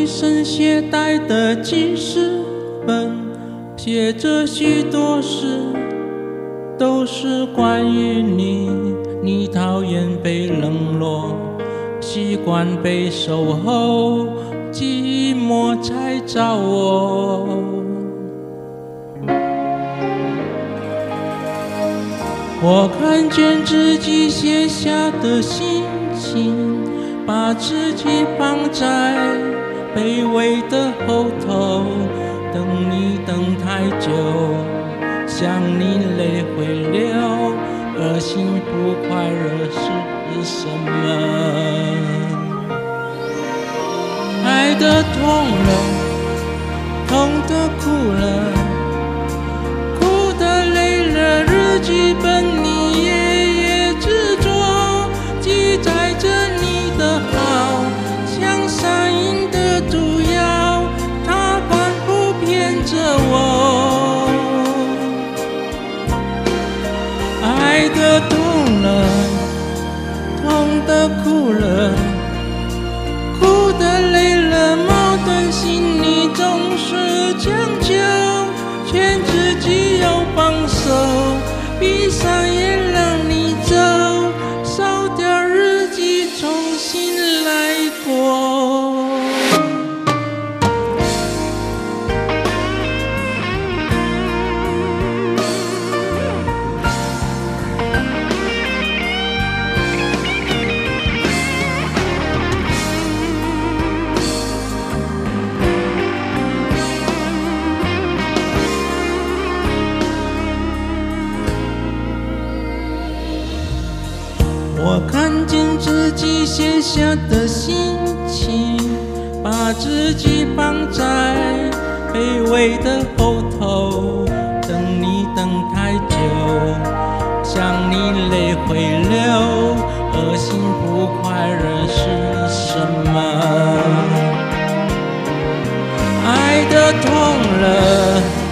随身携带的记事本，写着许多事，都是关于你。你讨厌被冷落，习惯被守候，寂寞才找我。我看见自己写下的心情，把自己绑在卑微的后头，等你等太久，想你泪会流，而幸福快乐是什么？爱的痛了，痛的哭了，哭的累了，日记本你夜夜执着，记载着你的好，像上瘾的毒药，它反复骗着我。爱的痛了，痛的哭了，哭的累了，矛盾心里总是将就，劝自己要放手，闭上眼让你走，烧掉日记重新来过。我看见自己写下的心情，把自己绑在卑微的后头，等你等太久，想你泪会流，而幸福快乐是什么？爱的痛了，